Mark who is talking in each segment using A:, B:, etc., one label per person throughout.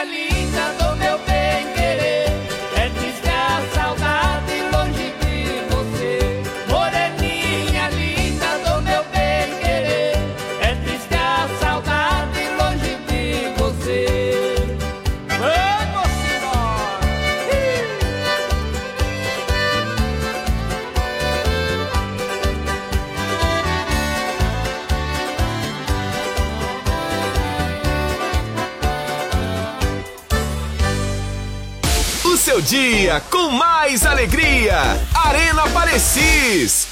A: linda do meu bem querer. É triste a saudade longe de você. Moreninha linda do meu bem querer. É triste a saudade longe de você. Vamos embora!
B: O seu dia com mais alegria. Arena Parecis.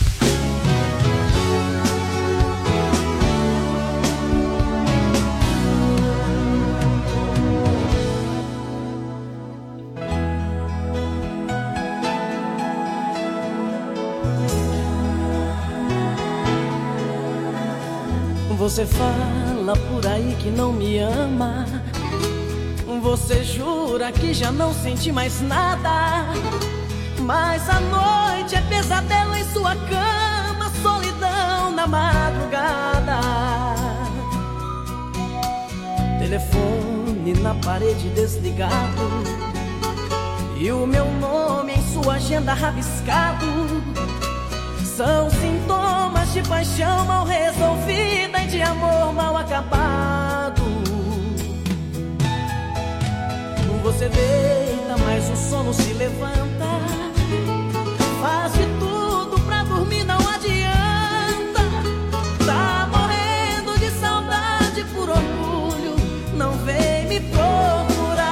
C: Você fala por aí que não me ama. Você jura que já não sente mais nada. Mas a noite é pesadelo em sua cama, solidão na madrugada. Telefone na parede desligado e o meu nome em sua agenda rabiscado. São sintomas de paixão mal resolvida e de amor mal acabado. Você deita, mas o sono se levanta. Faz de tudo pra dormir, não adianta. Tá morrendo de saudade por orgulho, não vem me procurar.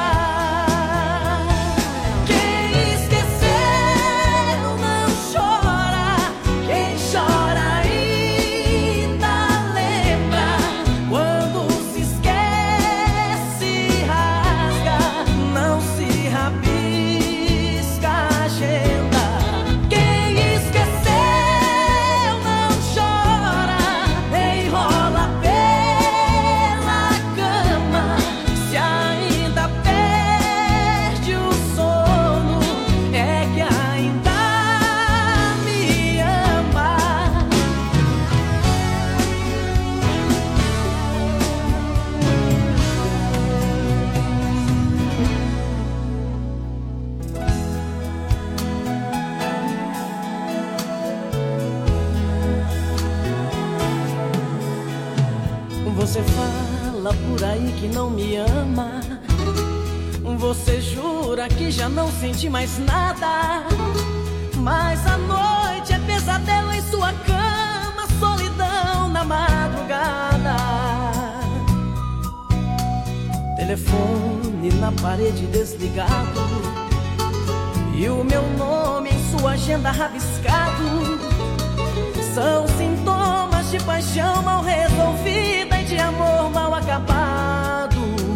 C: Quem esqueceu não chora, quem chora ainda lembra. Quando se esquece, rasga, não se rabisca a agenda. Quem esqueceu não chora, enrola pela cama. Se ainda perde o sono, é que ainda me ama. Você fala por aí que não me ama. Você jura que já não sente mais nada. Mas a noite é pesadelo em sua cama, solidão na madrugada. Telefone na parede desligado e o meu nome em sua agenda rabiscado. São sintomas de paixão mal resolvida e de amor mal acabado.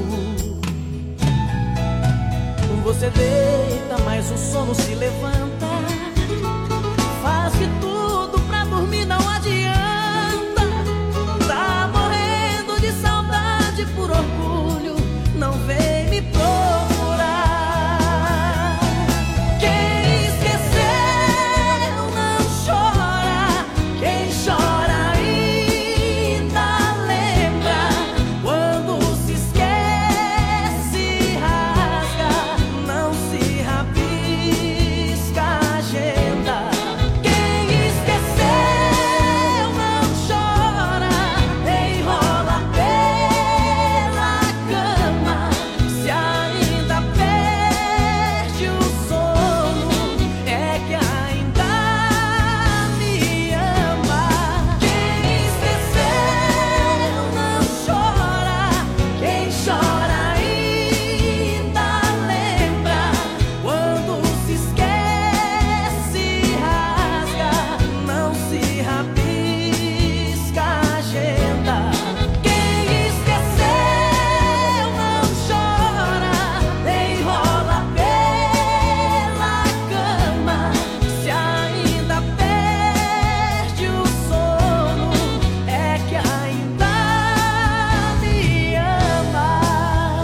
C: Você deita, mas o sono se levanta. Faz de tudo pra dormir, não adianta. Tá morrendo de saudade por orgulho, não vem me procurar. Quem esqueceu não chora, quem chora ainda lembra. Quando se esquece, rasga, não se rabisca a agenda. Quem esqueceu não chora, enrola pela cama. Se ainda perde o sono, é que ainda me ama. Quem esqueceu não chora, quem chora ainda lembra. Quando se esquece, rasga, não se rabisca a agenda. Quem esqueceu não chora, enrola pela cama. Se ainda perde o sono, é que ainda me ama.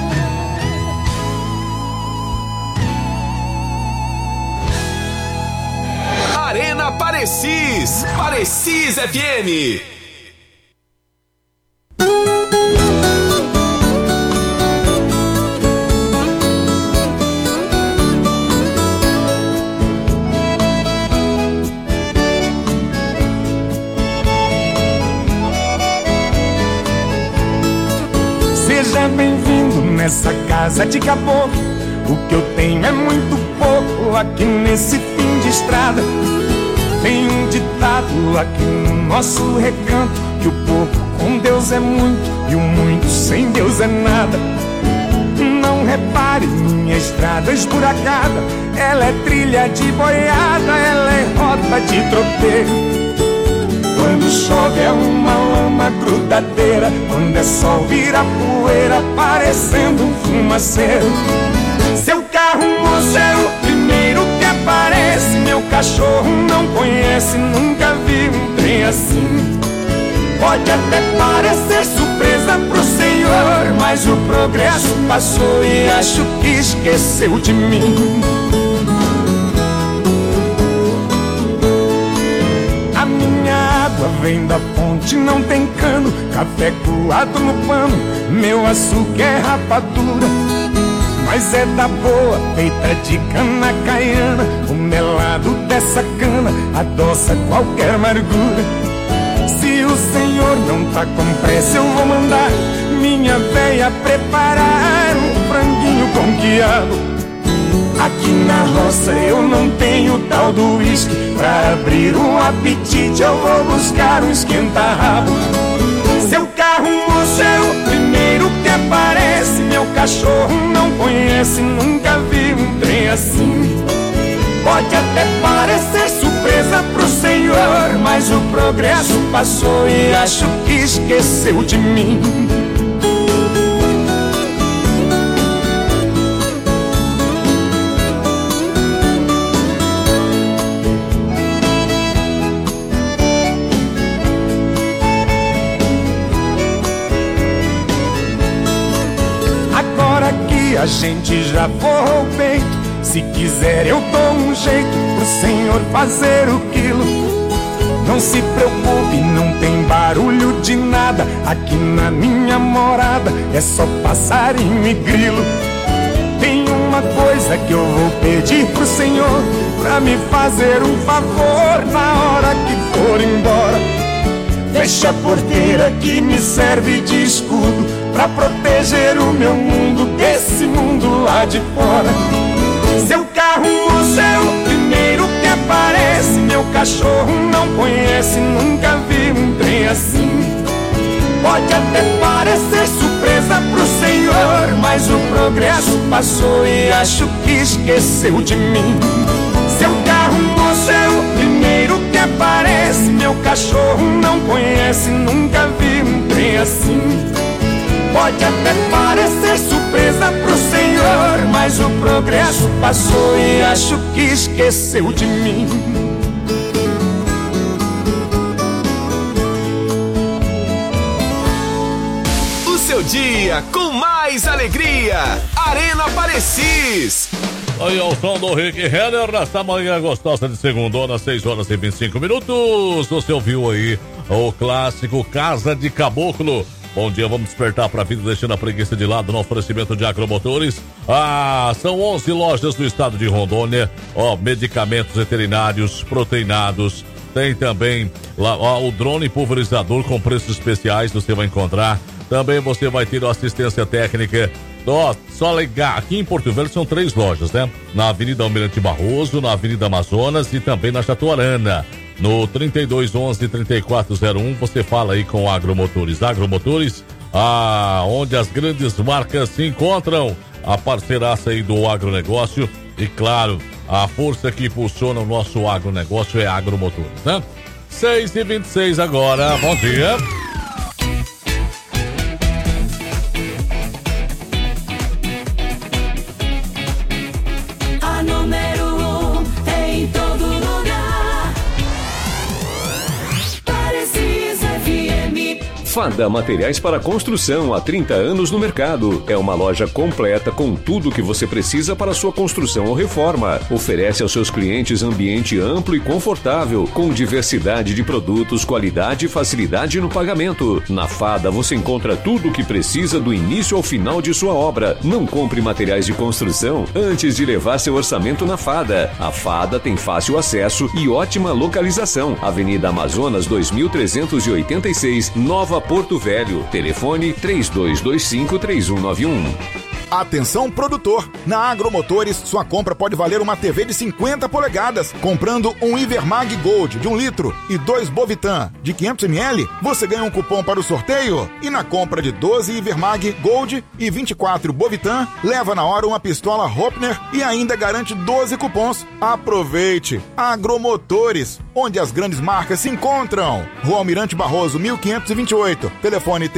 B: Arena Parecis. Parecis FM.
D: nessa casa de caboclo. O que eu tenho é muito pouco aqui nesse fim de estrada. Tem um ditado aqui no nosso recanto, que o pouco com Deus é muito e o muito sem Deus é nada. Não repare, minha estrada esburacada, ela é trilha de boiada, ela é rota de tropeiro. Quando chove é uma lama grudadeira, quando é sol vira poeira, parecendo um fumaceiro. Seu carro, moço, é o primeiro que aparece. Meu cachorro não conhece, nunca vi um trem assim. Pode até parecer surpresa pro senhor, mas o progresso passou e acho que esqueceu de mim. A minha água vem da fonte, não tem cano, café coado no pano, meu açúcar é rapadura, mas é da boa, feita de cana caiana. O melado dessa cana adoça qualquer amargura. Se o senhor não tá com pressa, eu vou mandar minha véia preparar um franguinho com quiabo. Aqui na roça eu não tenho tal do uísque, pra abrir um apetite eu vou buscar um esquenta-rabo. Seu carro, moço, é o primeiro que aparece. Meu cachorro não conhece, nunca vi um trem assim. Pode até parecer surpresa pro senhor, mas o progresso passou e acho que esqueceu de mim. Agora que a gente já forrou o peito, se quiser eu dou um jeito pro senhor fazer o quilo. Não se preocupe, não tem barulho de nada. Aqui na minha morada é só passarinho e grilo. Tem uma coisa que eu vou pedir pro senhor, pra me fazer um favor na hora que for embora. Fecha a porteira que me serve de escudo, pra proteger o meu mundo desse mundo lá de fora. Seu carro, moço, é o primeiro que aparece. Meu cachorro não conhece, nunca vi um trem assim. Pode até parecer surpresa pro senhor, mas o progresso passou e acho que esqueceu de mim. Seu carro, moço, é o primeiro que aparece. Meu cachorro não conhece, nunca vi um trem assim. Pode até parecer surpresa pro senhor, mas o progresso passou e acho que esqueceu de mim.
B: O seu dia com mais alegria. Arena Parecis.
E: Aí ao som do Rick Renner, nesta manhã gostosa de segundona, 6h25. Você ouviu aí o clássico Casa de Caboclo. Bom dia, vamos despertar para a vida, deixando a preguiça de lado no oferecimento de Agromotores. São 11 lojas do estado de Rondônia. Medicamentos veterinários, proteinados. Tem também lá, o drone pulverizador com preços especiais, você vai encontrar. Também você vai ter assistência técnica. Só ligar, aqui em Porto Velho são 3 lojas, né? Na Avenida Almirante Barroso, na Avenida Amazonas e também na Chatuarana. No 3211-3401, você fala aí com Agromotores. Agromotores, onde as grandes marcas se encontram. A parceiraça aí do agronegócio e, claro, a força que impulsiona o nosso agronegócio é Agromotores, né? 6h26 agora, bom dia.
C: A número 1 em todo lugar. Parecis FM.
F: Fada Materiais para Construção, há 30 anos no mercado. É uma loja completa com tudo o que você precisa para sua construção ou reforma. Oferece aos seus clientes ambiente amplo e confortável, com diversidade de produtos, qualidade e facilidade no pagamento. Na Fada você encontra tudo o que precisa do início ao final de sua obra. Não compre materiais de construção antes de levar seu orçamento na Fada. A Fada tem fácil acesso e ótima localização. Avenida Amazonas 2386, Nova Porto Velho. Telefone 3225-3191.
G: Atenção, produtor! Na Agromotores, sua compra pode valer uma TV de 50 polegadas. Comprando um Ivermag Gold de 1 litro e 2 Bovitan de 500 ml, você ganha um cupom para o sorteio. E na compra de 12 Ivermag Gold e 24 Bovitan, leva na hora uma pistola Hopner e ainda garante 12 cupons. Aproveite! Agromotores, onde as grandes marcas se encontram. Rua Almirante Barroso, 1528. Telefone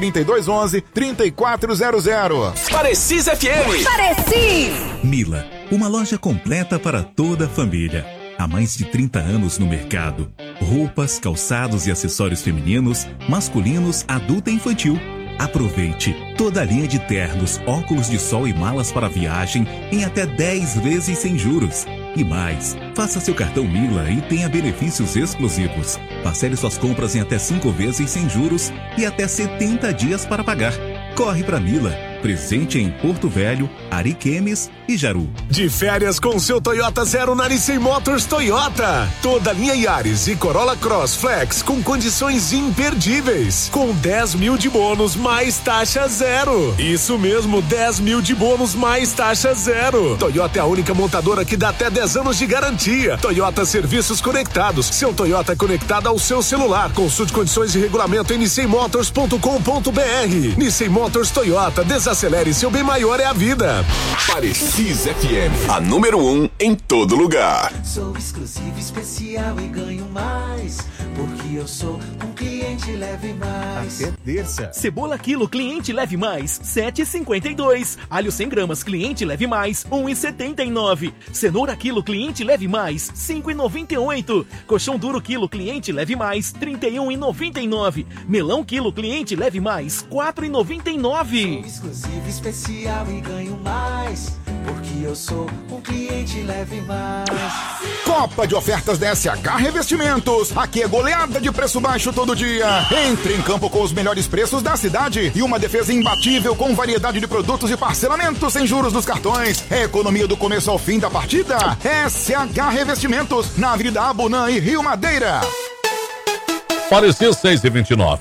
G: 3211-3400.
B: Parecis FM.
H: Parecis!
I: Mila, uma loja completa para toda a família. Há mais de 30 anos no mercado. Roupas, calçados e acessórios femininos, masculinos, adulto e infantil. Aproveite toda a linha de ternos, óculos de sol e malas para viagem em até 10 vezes sem juros. E mais, faça seu cartão Mila e tenha benefícios exclusivos. Parcele suas compras em até 5 vezes sem juros e até 70 dias para pagar. Corre pra Mila. Presente em Porto Velho, Ariquemes e Jaru.
B: De férias com seu Toyota Zero na Nissan Motors Toyota. Toda linha Yaris e Corolla Cross Flex com condições imperdíveis. Com 10 mil de bônus mais taxa zero. Isso mesmo, 10 mil de bônus mais taxa zero. Toyota é a única montadora que dá até 10 anos de garantia. Toyota Serviços Conectados. Seu Toyota conectado ao seu celular. Consulte condições de regulamento em nissanmotors.com.br. Nissan Motors Toyota. Desacelere, seu bem maior é a vida. Parecis FM, a número 1 em todo lugar.
J: Sou exclusivo, especial e ganho mais, porque eu sou um cliente leve mais.
K: Até terça. Cebola quilo, cliente leve mais, 7,52. Alho 100 gramas, cliente leve mais, 1,79. Cenoura quilo, cliente leve mais, 5,98. Colchão duro quilo, cliente leve mais, 31,99. Melão quilo, cliente leve mais, 4,99.
J: Exclusivo, especial e ganho mais, porque eu sou um cliente leve mais.
G: Copa de ofertas da SH Revestimentos. Aqui é goleada de preço baixo todo dia. Entre em campo com os melhores preços da cidade e uma defesa imbatível com variedade de produtos e parcelamento sem juros dos cartões. É economia do começo ao fim da partida. SH Revestimentos, na Avenida Abunã e Rio Madeira.
E: Parecis 6h29.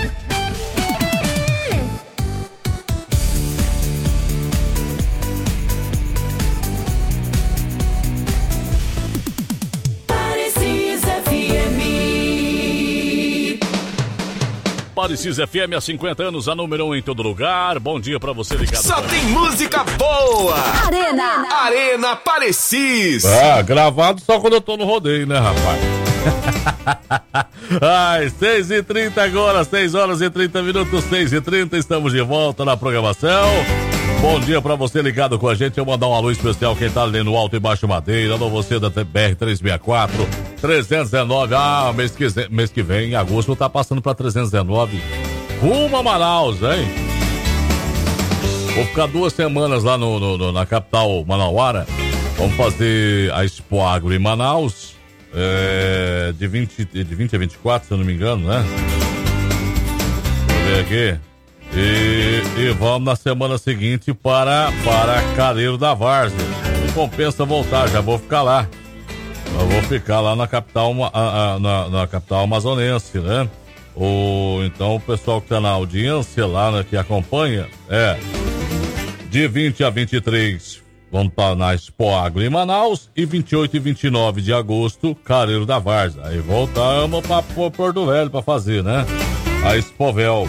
E: Parecis FM há 50 anos, a número 1 em todo lugar. Bom dia pra você ligado.
B: Só tem música boa. Arena Parecis.
E: Gravado só quando eu tô no rodeio, né, rapaz? Ai, 6h30 agora, 6 horas e 30 minutos, 6h30, estamos de volta na programação. Bom dia pra você ligado com a gente. Eu mandar um alô especial quem tá ali no Alto e Baixo Madeira. Alô você da BR 364 319. Mês que vem, em agosto, tá passando pra 319 rumo a Manaus, hein? Vou ficar 2 semanas lá na capital manauara. Vamos fazer a Expo Agro em Manaus, de 20 a 24, se eu não me engano, né? Deixa eu ver aqui. E vamos na semana seguinte para Careiro da Várzea. Não compensa voltar, já vou ficar lá. Eu vou ficar lá na capital, na capital amazonense, né? Então o pessoal que tá na audiência lá, né, que acompanha, de 20 a 23 vamos para na Expo Agro em Manaus e 28 e 29 de agosto, Careiro da Várzea. Aí voltamos para Porto Velho para fazer, né? A Expovel.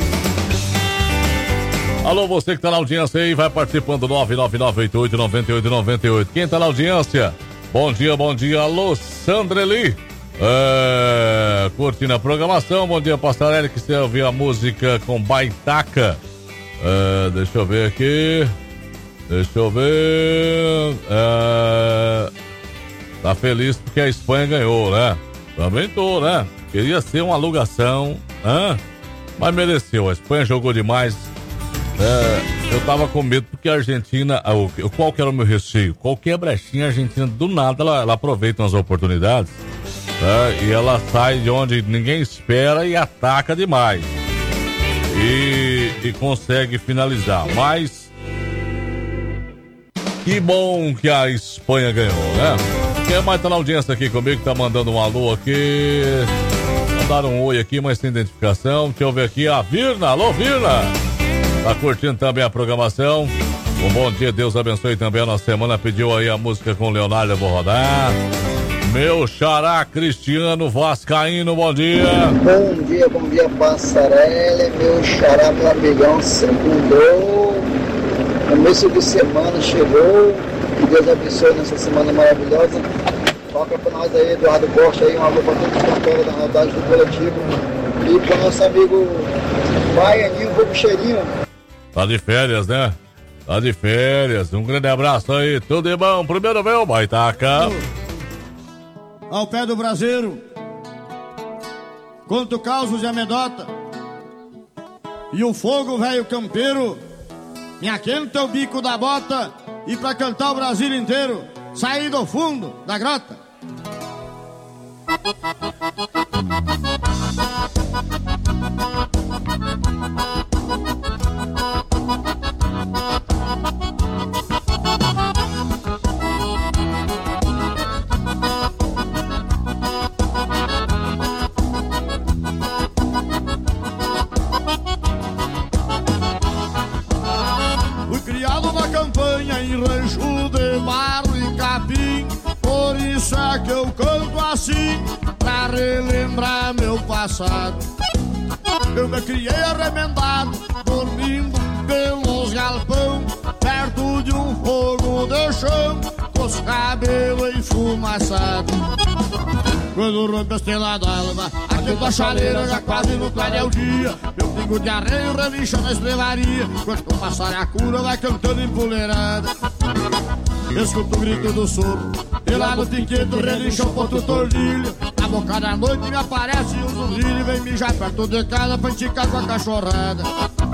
E: Alô, você que tá na audiência aí, vai participando 99988-9898. Quem tá na audiência? Bom dia. Alô, Sandreli. Curtindo a programação. Bom dia, Passarelli, que você ouviu a música com Baitaca. Deixa eu ver aqui. Tá feliz porque a Espanha ganhou, né? Também tô, né? Queria ser uma alugação, mas mereceu. A Espanha jogou demais. Eu tava com medo porque a Argentina, qual que era o meu receio? Qualquer brechinha, a Argentina do nada ela aproveita umas oportunidades, e ela sai de onde ninguém espera e ataca demais e consegue finalizar. Mas que bom que a Espanha ganhou, né? Quem mais tá na audiência aqui comigo, que tá mandando um alô aqui? Mandaram um oi aqui, mas sem identificação. Deixa eu ver aqui a Virna. Alô, Virna! Tá curtindo também a programação. Um bom dia, Deus abençoe também a nossa semana. Pediu aí a música com o Leonardo, eu vou rodar. Meu xará Cristiano Vascaíno, bom dia.
H: Bom dia, Passarelli. Meu xará, meu amigão, segundou. Começo de semana chegou. Que Deus abençoe nessa semana maravilhosa. Toca pra nós aí, Eduardo Costa, aí, um alô pra todos os cantores da rodagem do coletivo. E pro nosso amigo Baianinho, Fogo Cheirinho.
E: Tá de férias, né? Tá de férias. Um grande abraço aí, tudo de bom. Primeiro meu, Baitaca.
L: Ao pé do braseiro, conto causos e amedota, e o fogo velho campeiro me aquenta o bico da bota, e pra cantar o Brasil inteiro, saí do fundo da grota. Em rancho de barro e capim, por isso é que eu canto assim, pra relembrar meu passado. Eu me criei arremendado, dormindo pelos galpão, perto de um fogo de chão, com os cabelos enfumaçados. Quando rompe a estrela d'alva, aqui da chaleira já quase no clarear o dia, meu pingo de arreio relincha na estrevaria, quando uma saracura vai cantando empoleirada. Escuto o grito do soro, e lá no piqueto relincha o ponto tordilho. Na boca da noite me aparece um zumbilho e vem mijar perto de casa pra enticar com a cachorrada.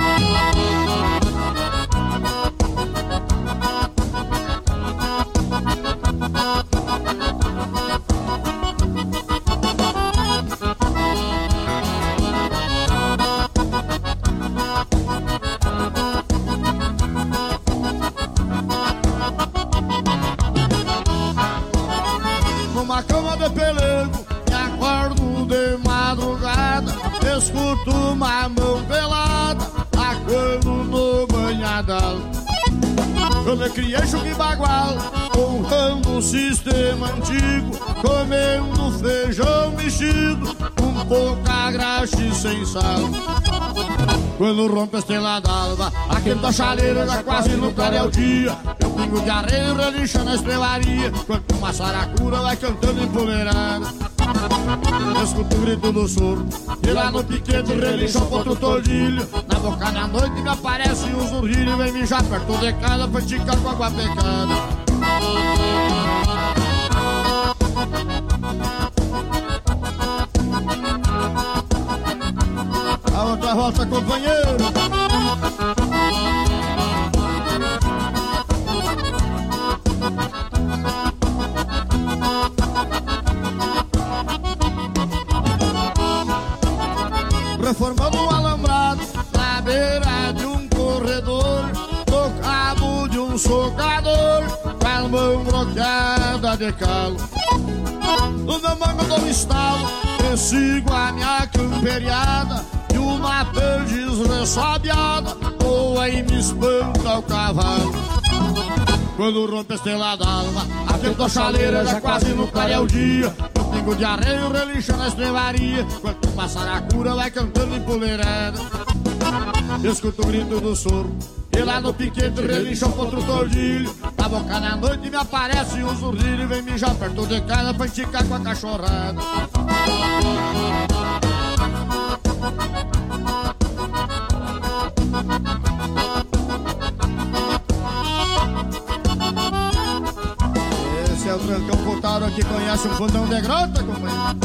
L: Escuto uma mão pelada, aguando no banhadal. Eu me criei chuque bagual, honrando o sistema antigo, comendo feijão mexido, com pouca graxa e sem sal. Quando rompe a estrela d'alva, aquele da chaleira já quase no clarear o dia, eu pingo de areia relincha na estrelaria, quando uma saracura vai cantando empoleirada. Escuto o grito do soro, e lá no piquete relincha o ponto tordilho. Na boca da noite me aparece um zurrilho, vem mijar perto de casa pra esticar com água pecada. A outra volta, companheiro. Reformando um alambrado na beira de um corredor, no cabo de um socador, com a mão bloqueada de calo. No meu mango dou um estalo, e sigo a minha camperiada, e uma perdiz ressobiada voa e me espanta o cavalo. Quando rompe a estrela d'alva, aquele da chaleira já quase no clarear o dia, o pingo de arreio relincha na estrevaria, quando uma saracura vai cantando empoleirada. Escuto o grito do soro, e lá no piquete relincha o ponto tordilho. Na boca da noite me aparece um zurrilho, vem mijar perto de casa pra enticar com a cachorrada. Esse é o Trancão Potaro que conhece um fundão de grota, companheiro.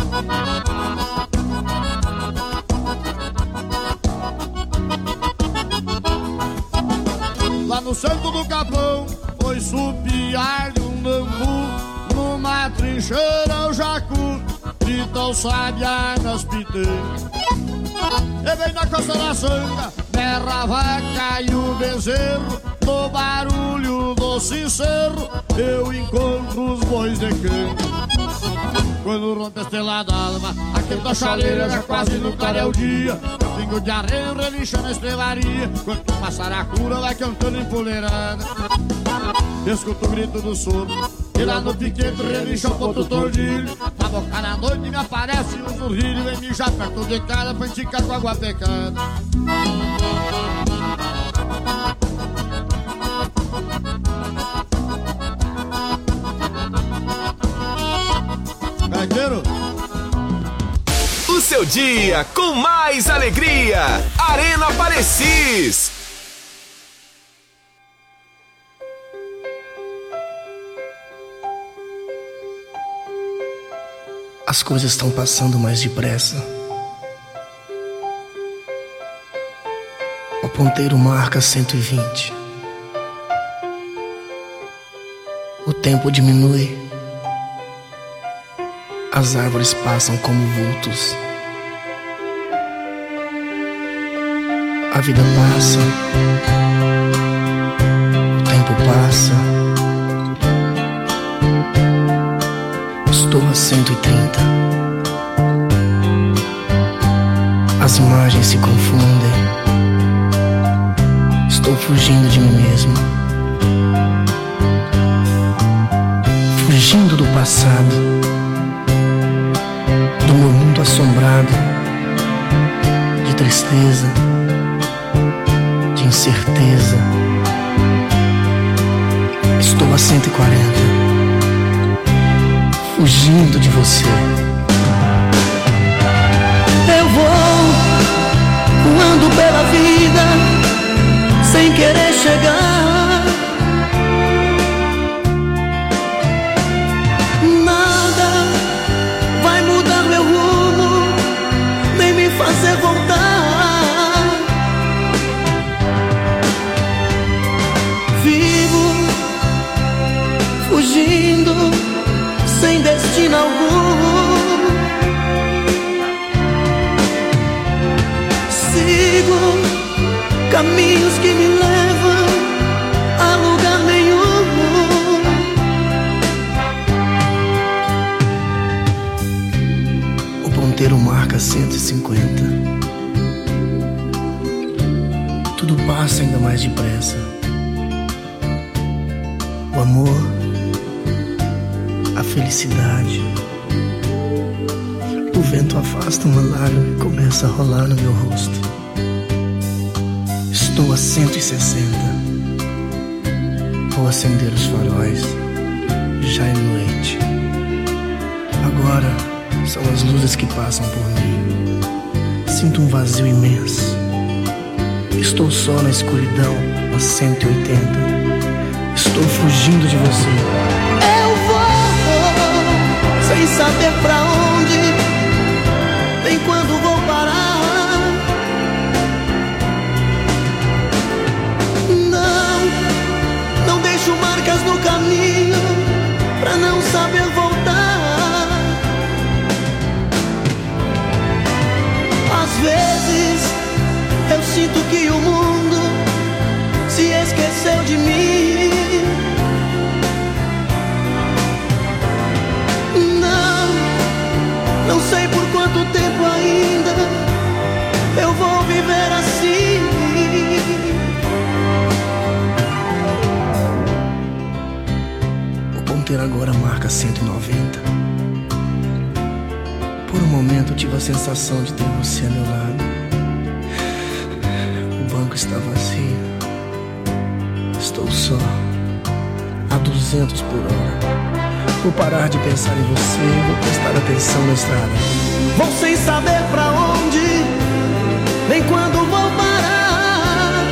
L: Lá no centro do Capão foi supiar de um bambu, numa trincheira o jacu grita o sabiá nas piteiras. E vem na costa da sanga, berra a vaca e o bezerro, no barulho do sincero eu encontro os bois de campo. Quando rompe a estrela d'alva, aquele da chaleira já quase no clarear o dia, pingo de areia relincha na estrevaria, quanto uma saracura vai cantando empoleirada. Escuto o grito do soro e lá no piquete relincha o ponto tordilho. Na boca na noite me aparece um zurrilho, vem mijar perto de casa pra enticar com água pecada. Gaiteiro,
M: o seu dia com mais alegria. Arena Parecis.
N: As coisas estão passando mais depressa. O ponteiro marca 120. O tempo diminui. As árvores passam como vultos. A vida passa. O tempo passa. Estou a 130. As imagens se confundem. Estou fugindo de mim mesmo. Fugindo do passado, do meu mundo assombrado, de tristeza, de incerteza. Estou a 140, fugindo de você.
C: Eu vou voando pela vida, sem querer chegar. Nada vai mudar meu rumo, nem me fazer voltar. Vivo fugindo sem destino algum. Sigo caminhos que me levam a lugar nenhum.
N: O ponteiro marca 150. Tudo passa ainda mais depressa. O amor, a felicidade. O vento afasta uma lágrima e começa a rolar no meu rosto. Estou a 160. Vou acender os faróis. Já é noite. Agora são as luzes que passam por mim. Sinto um vazio imenso. Estou só na escuridão a 180. Estou fugindo de você.
C: Eu vou sem saber pra onde, nem quando vou parar. Não deixo marcas no caminho pra não saber voltar. Às vezes eu sinto que o mundo se esqueceu de mim. Não sei por quanto tempo ainda eu vou viver assim.
N: O ponteiro agora marca 190. Por um momento tive a sensação de ter você a meu lado. O banco está vazio. Estou só a 200 por hora. Vou parar de pensar em você, vou prestar atenção na estrada.
C: Vou sem saber pra onde, nem quando vou parar.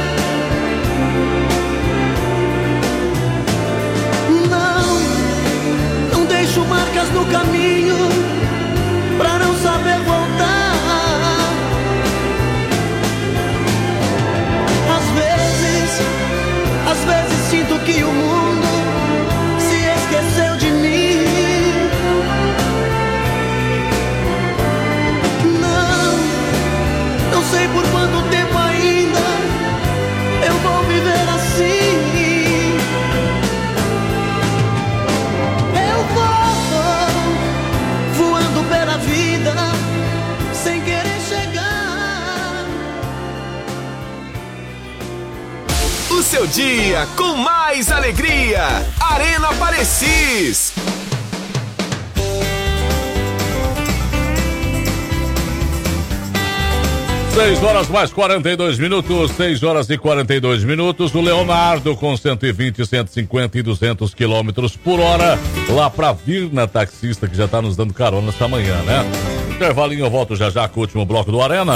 C: Não deixo marcas no caminho pra não saber voltar. Às vezes sinto que o mundo se esqueceu de mim. Não sei por quanto tempo
M: dia com mais alegria. Arena Parecis.
E: 6 horas mais 42 minutos, 6 horas e 42 minutos. O Leonardo com 120, 150 e 200 quilômetros por hora. Lá pra Virna Taxista, que já tá nos dando carona essa manhã, né? Intervalinho, eu volto já com o último bloco do Arena.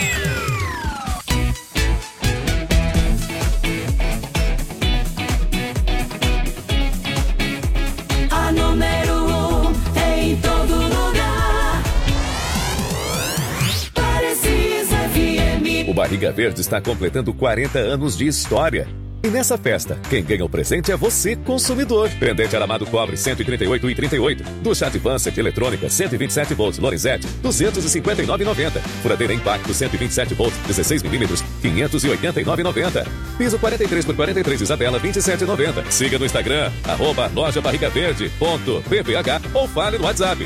O: A número 1 em todo lugar. Parecis FM.
F: O Barriga Verde está completando 40 anos de história. E nessa festa, quem ganha o presente é você, consumidor. Pendente aramado cobre 138,38. Ducha Advanced eletrônica 127 volts Lorenzetti 259,90. Furadeira Impacto 127 volts 16 milímetros 589,90. Piso 43 por 43 Isabela 27,90. Siga no Instagram @lojabarigoverde.pph ou fale no WhatsApp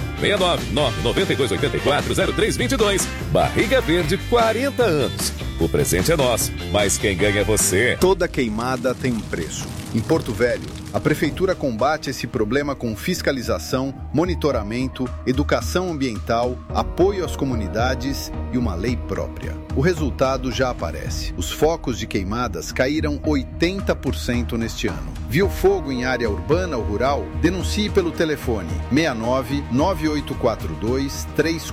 F: 69992840322. Barriga Verde 40 anos. O presente é nosso, mas quem ganha é você.
P: Toda queimada tem um preço. Em Porto Velho, a Prefeitura combate esse problema com fiscalização, monitoramento, educação ambiental, apoio às comunidades e uma lei própria. O resultado já aparece. Os focos de queimadas caíram 80% neste ano. Viu fogo em área urbana ou rural? Denuncie pelo telefone 69 9842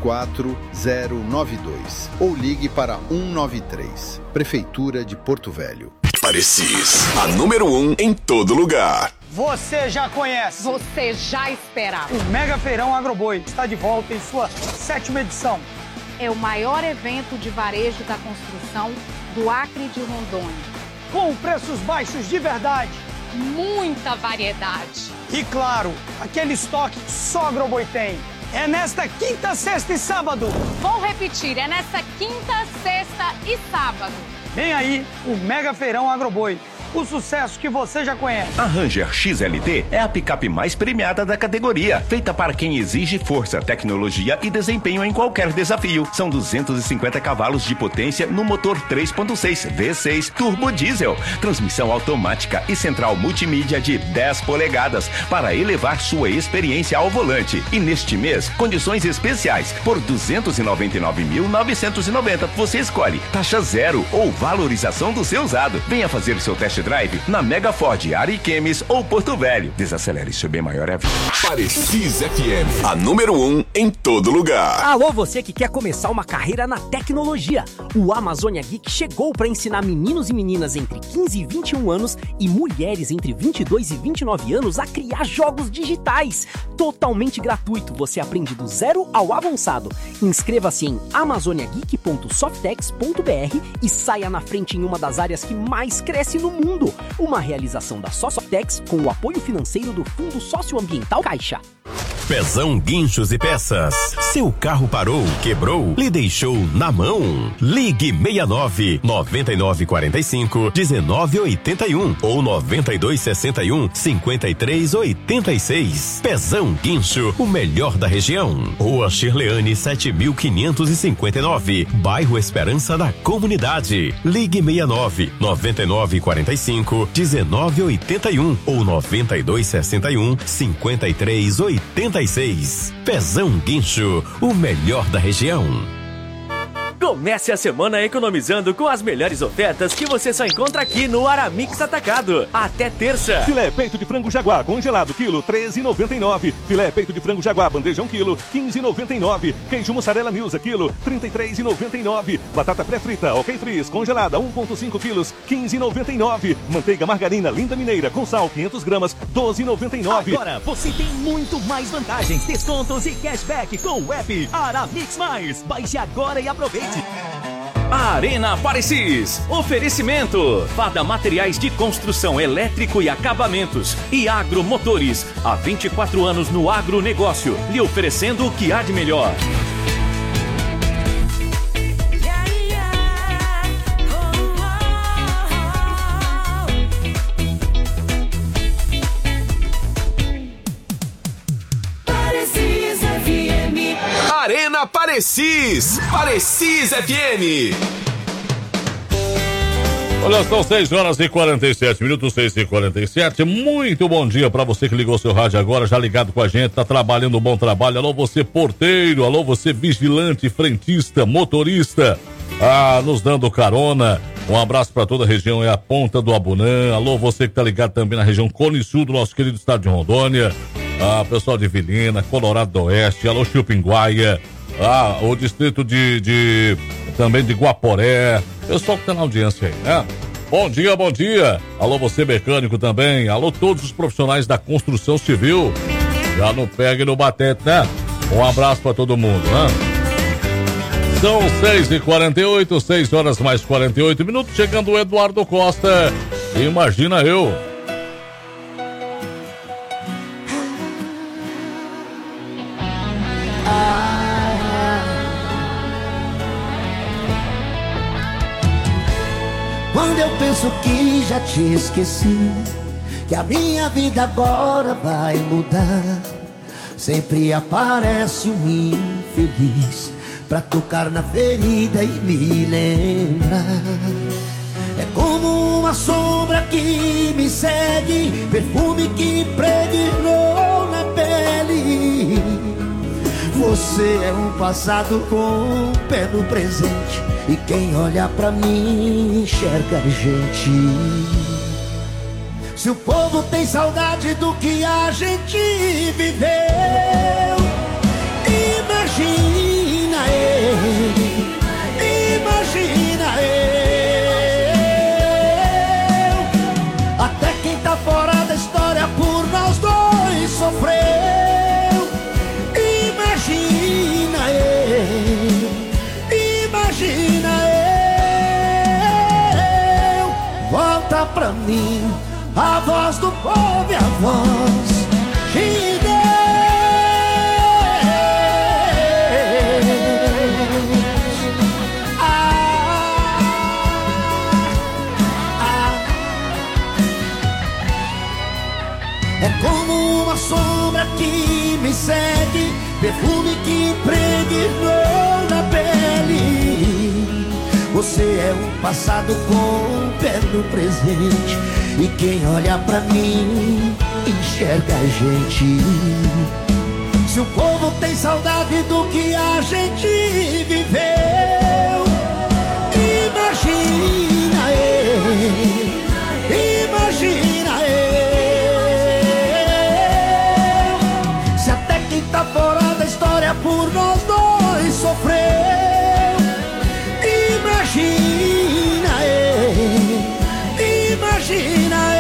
P: 34092 ou ligue para 193. Prefeitura de Porto Velho.
M: Parecis, a número 1 em todo lugar.
Q: Você já conhece.
R: Você já esperava.
Q: O Mega Feirão Agroboi está de volta em sua 7ª edição.
R: É o maior evento de varejo da construção do Acre de Rondônia.
Q: Com preços baixos de verdade.
R: Muita variedade.
Q: E claro, aquele estoque que só Agroboi tem. É nesta quinta, sexta e sábado.
R: Vou repetir, é nesta quinta, sexta e sábado.
Q: Vem aí o Mega Feirão Agroboi. O sucesso que você já conhece.
S: A Ranger XLT é a picape mais premiada da categoria, feita para quem exige força, tecnologia e desempenho em qualquer desafio. São 250 cavalos de potência no motor 3.6 V6 turbo diesel, transmissão automática e central multimídia de 10 polegadas para elevar sua experiência ao volante. E neste mês, condições especiais por R$ 299.990. Você escolhe taxa zero ou valorização do seu usado. Venha fazer seu teste drive na Mega Ford, Ariquemes ou Porto Velho. Desacelere, seu bem maior é a vida.
M: Parecis FM, a número 1 em todo lugar.
T: Alô, você que quer começar uma carreira na tecnologia. O Amazônia Geek chegou para ensinar meninos e meninas entre 15 e 21 anos e mulheres entre 22 e 29 anos a criar jogos digitais. Totalmente gratuito, você aprende do zero ao avançado. Inscreva-se em amazoniageek.softex.br e saia na frente em uma das áreas que mais cresce no mundo. Uma realização da Softex com o apoio financeiro do Fundo Socioambiental Caixa.
U: Pezão Guinchos e Peças. Seu carro parou, quebrou, lhe deixou na mão? Ligue 69 9945 1981 ou 9261 5386. Pezão Guincho, o melhor da região. Rua Shirleane 7559, bairro Esperança da Comunidade. Ligue 69 9945 1981 ou 9261 5386. Pezão Guincho, o melhor da região.
K: Comece a semana economizando com as melhores ofertas que você só encontra aqui no Aramix Atacado. Até terça.
V: Filé peito de frango jaguar congelado, quilo, R$13,99. Filé peito de frango jaguar, bandeja 1 quilo, R$15,99. Queijo mussarela Nilza, quilo, R$33,99. Batata pré-frita, ok frizz, congelada, 1,5 quilos, R$15,99. Manteiga margarina Linda Mineira, com sal, 500 gramas, R$12,99.
K: Agora você tem muito mais vantagens, descontos e cashback com o app Aramix Mais. Baixe agora e aproveite. Arena Parecis. Oferecimento. Fada Materiais de Construção Elétrico e Acabamentos. E Agromotores. Há 24 anos no agronegócio. Lhe oferecendo o que há de melhor.
M: Arena Parecis, Parecis FM.
E: Olha, são 6h47, 6h47. Muito bom dia para você que ligou seu rádio agora, já ligado com a gente, tá trabalhando, um bom trabalho. Alô, você porteiro, alô, você vigilante, frentista, motorista, nos dando carona. Um abraço para toda a região, é a Ponta do Abunã. Alô, você que tá ligado também na região Cone Sul do nosso querido estado de Rondônia. Pessoal de Vilina, Colorado do Oeste, alô, Chupinguaia. O distrito também de Guaporé. Pessoal que tá na audiência aí, né? Bom dia, bom dia. Alô, você mecânico também. Alô, todos os profissionais da construção civil. Já não pega e no batente, né? Um abraço pra todo mundo, né? São 6h48, 6h mais 48 minutos. Chegando o Eduardo Costa. Imagina eu.
J: Quando eu penso que já te esqueci, que a minha vida agora vai mudar, sempre aparece um infeliz pra tocar na ferida e me lembrar. É como uma sombra que me segue, perfume que impregnou na pele. Você é um passado com um pé no presente, e quem olha pra mim enxerga a gente. Se o povo tem saudade do que a gente viveu, imagina eu, imagina eu. Até quem tá fora da história por nós dois sofreu. Imagina eu, imagina eu. Volta pra mim a voz do povo e a voz de Deus. É como uma sombra que me segue, perfume que impregnou na pele. Você é um passado com um pé no presente, e quem olha pra mim enxerga a gente. Se o povo tem saudade do que a gente viveu, imagina eu, imagina eu. Se até quem tá fora da história por nós dois sofreu, imagina eu, imagina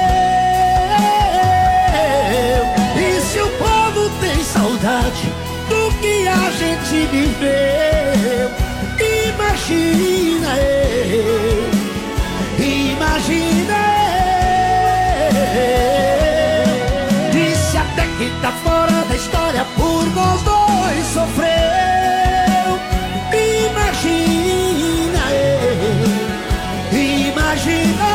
J: eu. E se o povo tem saudade do que a gente viveu, imagina eu, imagina eu. E se até quem tá fora da história por nós dois sofreu, imagina eu, imagina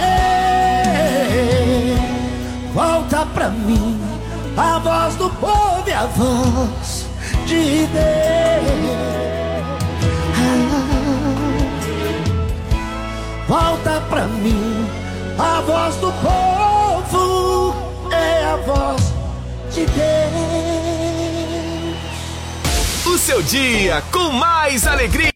J: eu. Volta pra mim a voz do povo e a voz de Deus. Volta pra mim a voz do povo, é a voz de Deus.
M: O seu dia com mais alegria.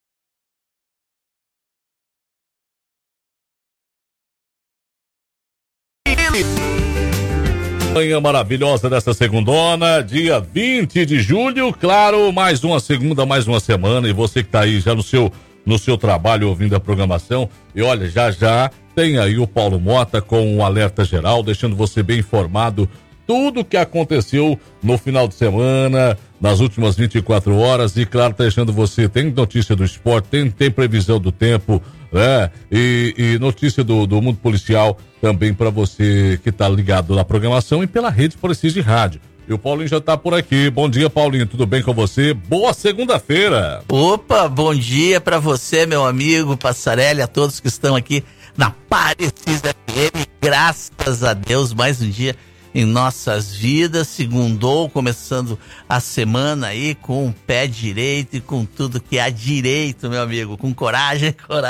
E: Manhã maravilhosa dessa segundona, dia 20 de julho, claro, mais uma segunda, mais uma semana, e você que tá aí já no seu trabalho ouvindo a programação, e olha, já tem aí o Paulo Mota com um alerta geral, deixando você bem informado tudo o que aconteceu no final de semana, nas últimas 24 horas, e claro, tá deixando você, tem notícia do esporte, tem previsão do tempo, né? E notícia do mundo policial também para você que tá ligado na programação e pela rede Precisa de Rádio. E o Paulinho já tá por aqui. Bom dia, Paulinho, tudo bem com você? Boa segunda-feira.
A: Opa, bom dia para você, meu amigo Passarelli, a todos que estão aqui na Precisa FM. Graças a Deus, mais um dia em nossas vidas. Segundou, começando a semana aí com o pé direito e com tudo que há direito, meu amigo. Com coragem.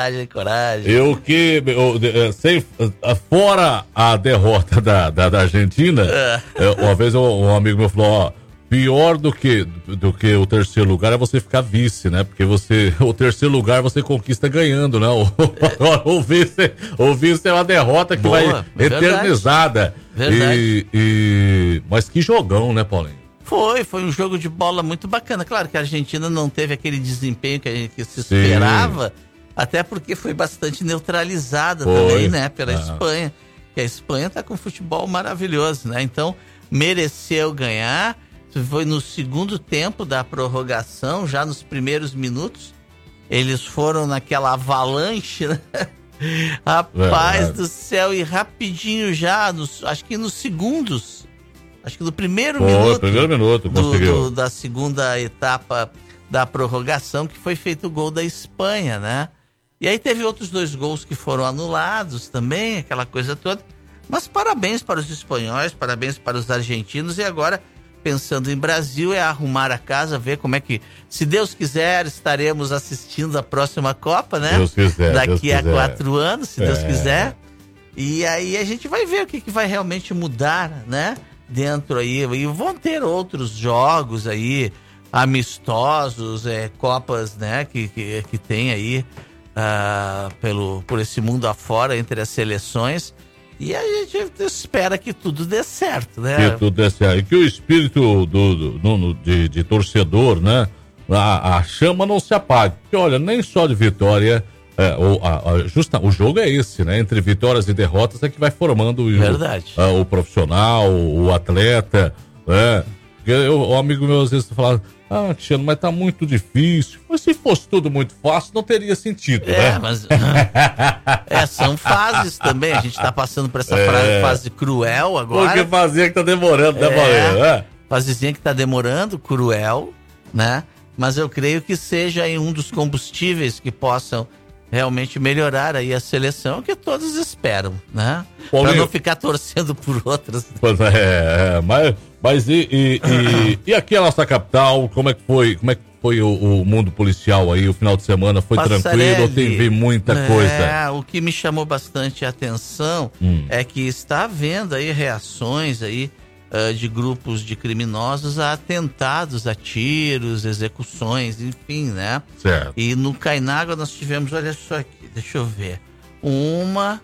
E: Fora a derrota da Argentina, uma vez um amigo meu falou, ó, pior do que o terceiro lugar é você ficar vice, né? Porque o terceiro lugar você conquista ganhando, né? O vice é uma derrota que vai eternizada.
A: Verdade.
E: Mas que jogão, né, Paulinho?
A: Foi um jogo de bola muito bacana. Claro que a Argentina não teve aquele desempenho que se esperava, até porque foi bastante neutralizada também, né? Pela Espanha. Que a Espanha tá com futebol maravilhoso, né? Então, mereceu ganhar. Foi no segundo tempo da prorrogação, já nos primeiros minutos. Eles foram naquela avalanche, né? Rapaz do céu, e rapidinho já, acho que nos segundos, acho que no primeiro minuto conseguiu. Da segunda etapa da prorrogação, que foi feito o gol da Espanha, né? E aí teve outros 2 gols que foram anulados também, aquela coisa toda. Mas parabéns para os espanhóis, parabéns para os argentinos, e agora, pensando em Brasil, é arrumar a casa, ver como é que, se Deus quiser, estaremos assistindo a próxima Copa, né?
E: Deus quiser,
A: daqui a 4 anos, se Deus quiser. E aí a gente vai ver o que vai realmente mudar, né? Dentro aí, e vão ter outros jogos aí, amistosos, Copas, né? Que tem aí por esse mundo afora, entre as seleções. E a gente espera que tudo dê certo, né?
E: Que tudo dê certo. E que o espírito de torcedor, né? A chama não se apague. Porque, olha, nem só de vitória, o jogo é esse, né? Entre vitórias e derrotas é que vai formando o profissional, o atleta, né? O amigo meu às vezes fala, Tiano, mas tá muito difícil. Mas se fosse tudo muito fácil, não teria sentido, né?
A: Mas são fases também. A gente tá passando por essa fase cruel agora.
E: Porque fazinha que tá demorando, né, Paulinho?
A: Fasezinha que tá demorando, cruel, né? Mas eu creio que seja aí um dos combustíveis que possam realmente melhorar aí a seleção, que todos esperam, né? Paulinho, pra não ficar torcendo por outras.
E: Pois mas e aqui a nossa capital, como é que foi o mundo policial aí, o final de semana? Foi tranquilo ou teve muita coisa?
A: O que me chamou bastante a atenção é que está havendo aí reações aí de grupos de criminosos a atentados, a tiros, execuções, enfim, né?
E: Certo.
A: E no Cainágua nós tivemos, olha só aqui, deixa eu ver, 1,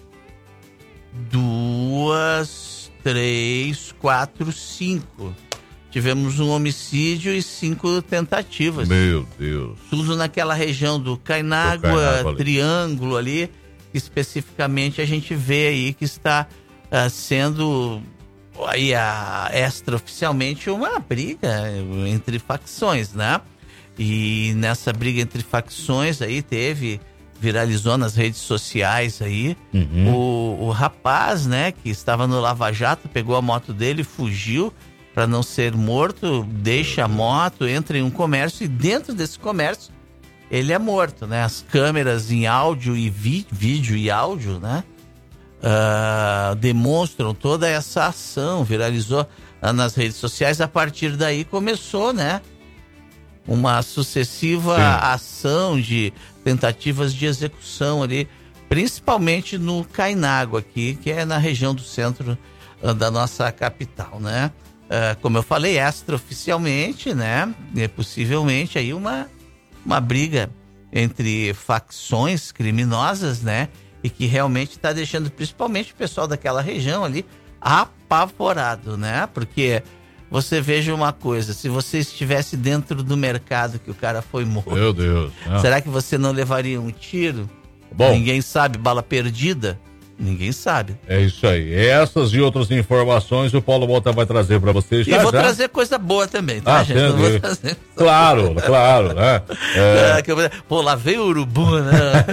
A: 2, 3, 4, 5. Tivemos um homicídio e 5 tentativas.
E: Meu Deus.
A: Tudo naquela região do Cainágua, Triângulo ali. Especificamente a gente vê aí que está sendo aí extraoficialmente uma briga entre facções, né? E nessa briga entre facções aí viralizou nas redes sociais aí, o rapaz, né, que estava no Lava Jato, pegou a moto dele, fugiu para não ser morto, deixa a moto, entra em um comércio e dentro desse comércio ele é morto, né? As câmeras em áudio e vídeo e áudio, né? Demonstram toda essa ação, viralizou nas redes sociais. A partir daí começou, né, uma sucessiva ação de tentativas de execução ali, principalmente no Cainágua aqui, que é na região do centro da nossa capital, né? Como eu falei, extraoficialmente, né, possivelmente aí uma briga entre facções criminosas, né, e que realmente está deixando principalmente o pessoal daquela região ali apavorado, né? Porque você veja uma coisa, se você estivesse dentro do mercado que o cara foi morto,
E: meu Deus,
A: será que você não levaria um tiro?
E: Bom,
A: ninguém sabe, bala perdida? Ninguém sabe.
E: É isso aí. Essas e outras informações o Paulo Mota vai trazer para vocês.
A: E vou trazer coisa boa também, tá, gente? Não vou trazer...
E: Claro, né?
A: Pô, lá veio o urubu, né?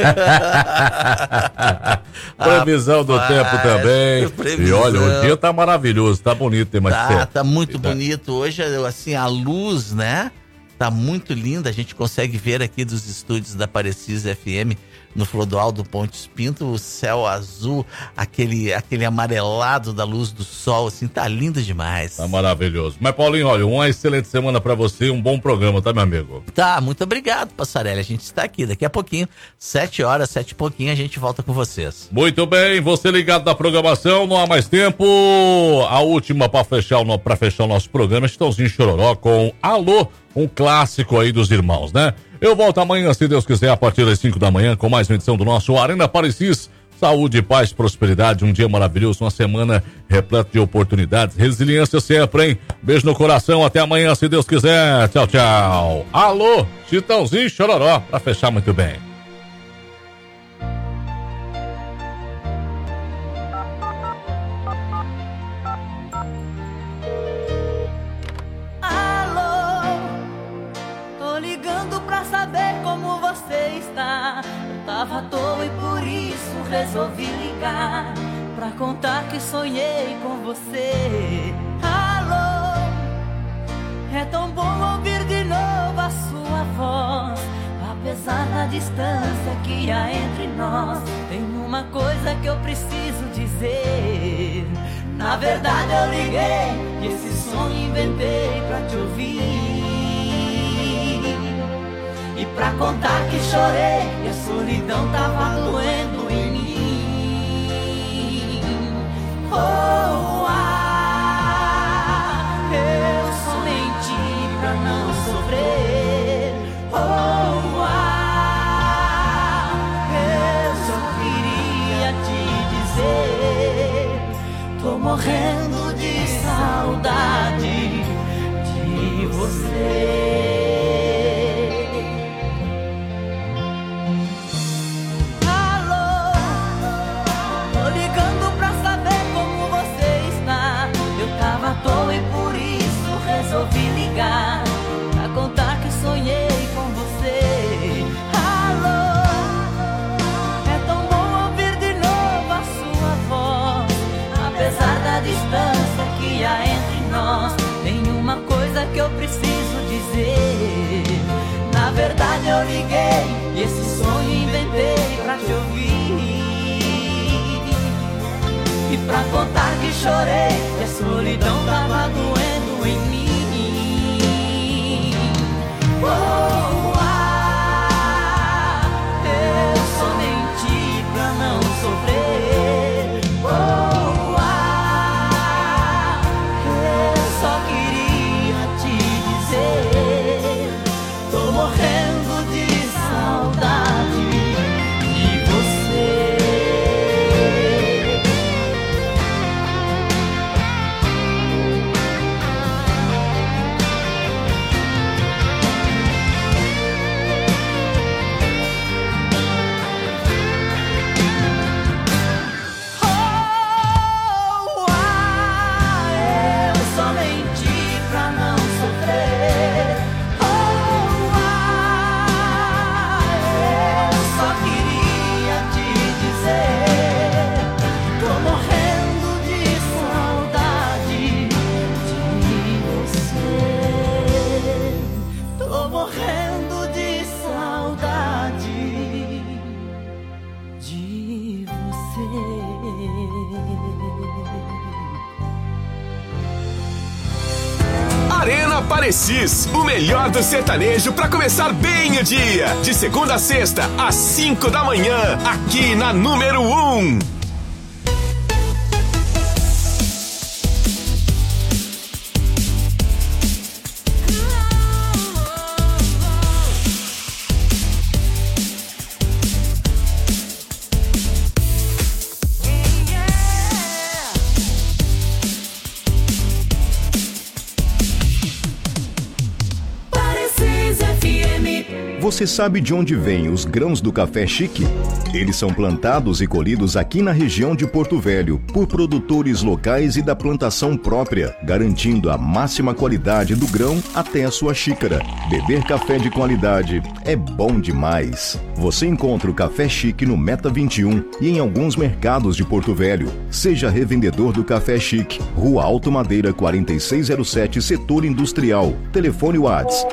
E: Previsão do tempo também. E olha, o dia tá maravilhoso, tá bonito, tem mais tempo.
A: Tá muito bonito. Hoje, assim, a luz, né? Tá muito linda. A gente consegue ver aqui dos estúdios da Parecisa FM no Clodoaldo Pontes Pinto, o céu azul, aquele amarelado da luz do sol, assim, tá lindo demais.
E: Tá maravilhoso. Mas, Paulinho, olha, uma excelente semana pra você, um bom programa, tá, meu amigo?
A: Tá, muito obrigado, Passarelli. A gente está aqui. Daqui a pouquinho, 7 horas, 7 e pouquinho, a gente volta com vocês.
E: Muito bem, você ligado na programação, não há mais tempo. A última pra fechar o nosso programa, Chitãozinho Chororó com Alô, um clássico aí dos irmãos, né? Eu volto amanhã, se Deus quiser, a partir das 5 da manhã, com mais uma edição do nosso Arena Parecis. Saúde, paz, prosperidade, um dia maravilhoso, uma semana repleta de oportunidades, resiliência sempre, hein? Beijo no coração, até amanhã, se Deus quiser. Tchau, tchau. Alô, Chitãozinho Chororó, pra fechar muito bem.
C: Tava à toa e por isso resolvi ligar pra contar que sonhei com você. Alô, é tão bom ouvir de novo a sua voz. Apesar da distância que há entre nós, tem uma coisa que eu preciso dizer. Na verdade eu liguei e esse sonho inventei pra te ouvir. E pra contar que chorei e a solidão tava doendo em mim. Oh, eu só menti pra não sofrer. Oh, eu só queria te dizer, tô morrendo de saudade de você. Resolvi ligar pra contar que sonhei com você. Alô, é tão bom ouvir de novo a sua voz. Apesar da distância que há entre nós, tem uma coisa que eu preciso dizer. Na verdade eu liguei e esse sonho inventei pra te ouvir. E pra contar que chorei e a solidão tava doendo em mim. Oh, eu só menti pra não sofrer. Oh, eu só queria te dizer, tô morrendo de saudade de você.
B: Arena Parecis, o melhor do sertanejo pra começar bem o dia. De segunda a sexta, às 5 da manhã, aqui na número 1.
F: Você sabe de onde vêm os grãos do café chique?
D: Eles são plantados e colhidos aqui na região de Porto Velho por produtores locais e da plantação própria, garantindo a máxima qualidade do grão até a sua xícara. Beber café de qualidade é bom demais. Você encontra o Café Chique no Meta 21 e em alguns mercados de Porto Velho. Seja revendedor do Café Chique, Rua Alto Madeira 4607, Setor Industrial. Telefone WhatsApp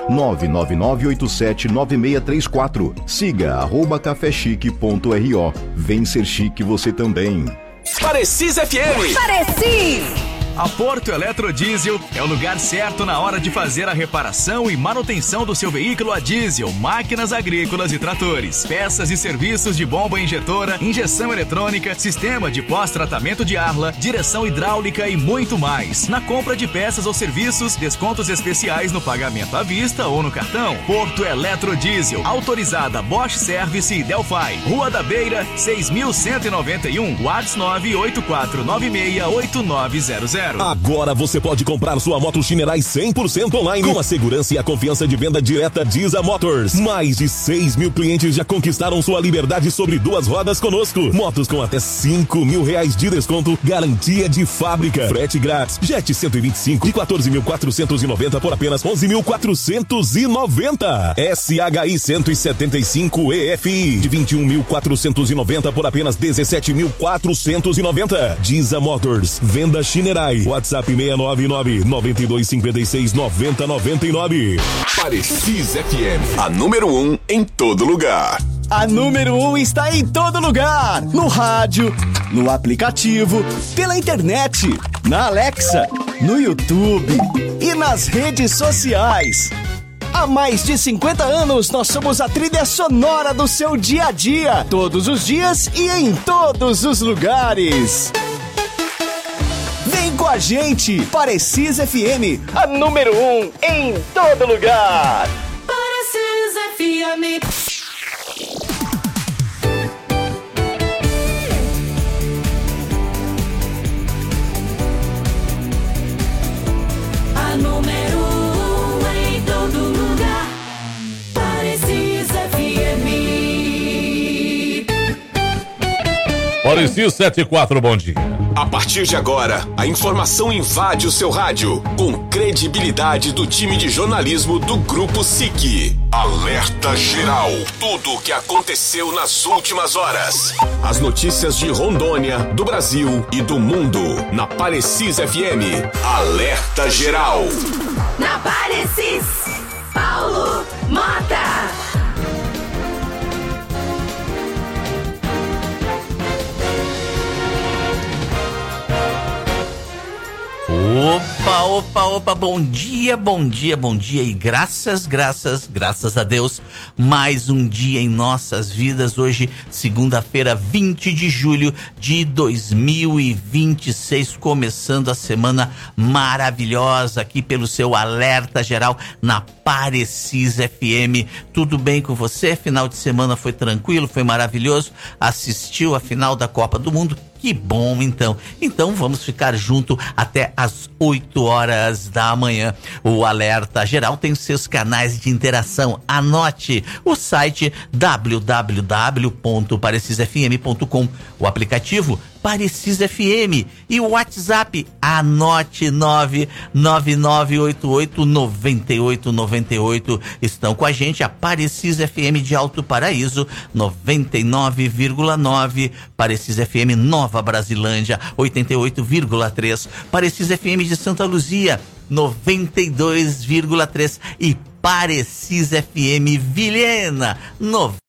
D: 999879634. Siga @cafechique.ro. Vem ser chique você também.
I: Parecis FM.
O: Parecis.
I: A Porto Eletrodiesel é o lugar certo na hora de fazer a reparação e manutenção do seu veículo a diesel, máquinas agrícolas e tratores, peças e serviços de bomba injetora, injeção eletrônica, sistema de pós-tratamento de arla, direção hidráulica e muito mais. Na compra de peças ou serviços, descontos especiais no pagamento à vista ou no cartão. Porto Eletrodiesel, autorizada Bosch Service e Delphi. Rua da Beira, 6.191, WhatsApp 984968900.
U: Agora você pode comprar sua moto Shinerai 100% online com a segurança e a confiança de venda direta Diza Motors. Mais de 6 mil clientes já conquistaram sua liberdade sobre 2 rodas conosco. Motos com até R$5.000 de desconto, garantia de fábrica, frete grátis. Jet 125 de 14.490 por apenas 11.490. SHI 175 EFI de 21.490 por apenas 17.490. Diza Motors, venda Shinerai. WhatsApp 699-9256-9099.
M: Parecis FM, a número 1 em todo lugar.
W: A número 1 está em todo lugar. No rádio, no aplicativo, pela internet, na Alexa, no YouTube e nas redes sociais. Há mais de 50 anos, nós somos a trilha sonora do seu dia a dia. Todos os dias e em todos os lugares. Vem com a gente, Parecis FM, a número 1 em todo lugar.
O: Parecis FM. A número 1 em todo lugar. Parecis FM.
E: Parecis 74, bom dia.
M: A partir de agora, a informação invade o seu rádio com credibilidade do time de jornalismo do Grupo SIC. Alerta Geral. Tudo o que aconteceu nas últimas horas. As notícias de Rondônia, do Brasil e do mundo. Na Parecis FM. Alerta Geral.
O: Na Parecis, Paulo Mota.
A: Opa, bom dia e graças a Deus, mais um dia em nossas vidas. Hoje, segunda-feira, 20 de julho de 2026, começando a semana maravilhosa aqui pelo seu Alerta Geral na Parecis FM. Tudo bem com você? Final de semana foi tranquilo, foi maravilhoso? Assistiu a final da Copa do Mundo? Que bom, então. Então vamos ficar junto até às 8 horas da manhã. O Alerta Geral tem seus canais de interação. Anote o site www.parecisfm.com, o aplicativo Parecis FM e o WhatsApp. Anote 999889898. Estão com a gente a Parecis FM de Alto Paraíso 99,9, Parecis FM Nova Brasilândia 88,3, Parecis FM de Santa Luzia 92,3 e Parecis FM Vilhena 90.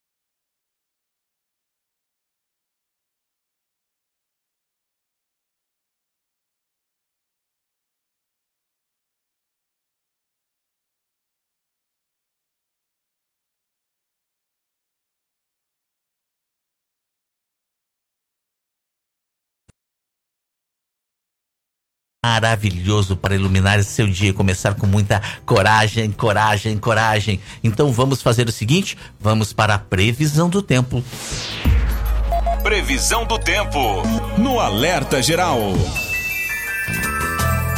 A: Maravilhoso para iluminar seu dia e começar com muita coragem. Então vamos fazer o seguinte, vamos para a previsão do tempo.
I: Previsão do tempo no Alerta Geral.
A: A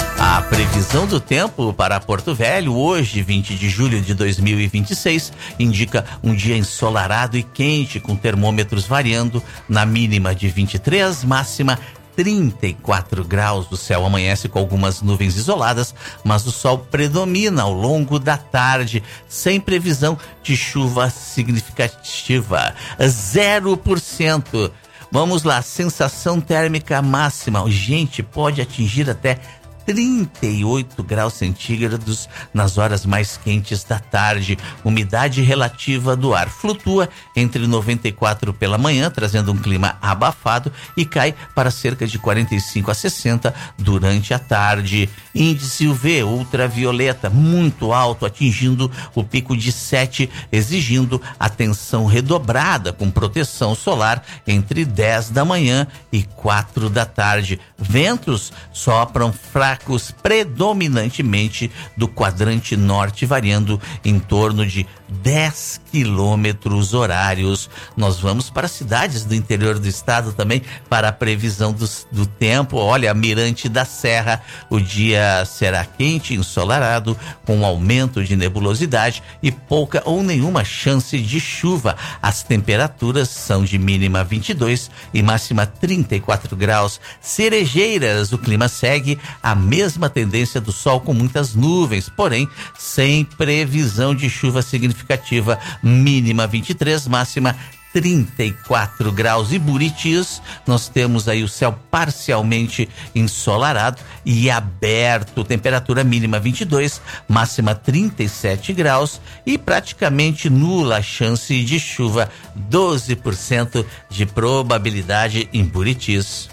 A: Previsão do tempo para Porto Velho, hoje, 20 de julho de 2026, indica um dia ensolarado e quente, com termômetros variando na mínima de 23, máxima 34 graus. O céu amanhece com algumas nuvens isoladas, mas o sol predomina ao longo da tarde, sem previsão de chuva significativa. 0%. Vamos lá, sensação térmica máxima. Gente, pode atingir até 38 graus centígrados nas horas mais quentes da tarde. Umidade relativa do ar flutua entre 94 pela manhã, trazendo um clima abafado, e cai para cerca de 45 a 60 durante a tarde. Índice UV ultravioleta muito alto, atingindo o pico de 7, exigindo atenção redobrada com proteção solar entre 10 da manhã e 4 da tarde. Ventos sopram fracos, predominantemente do quadrante norte, variando em torno de 10 quilômetros horários. Nós vamos para cidades do interior do estado também para a previsão do tempo. Olha, Mirante da Serra, o dia será quente e ensolarado, com aumento de nebulosidade e pouca ou nenhuma chance de chuva. As temperaturas são de mínima 22 e máxima 34 graus. Cerejeiras, o clima segue a mesma tendência do sol, com muitas nuvens, porém sem previsão de chuva significativa. Mínima 23, máxima 34 graus. E Buritis, nós temos aí o céu parcialmente ensolarado e aberto, temperatura mínima 22, máxima 37 graus e praticamente nula a chance de chuva, 12% de probabilidade em Buritis.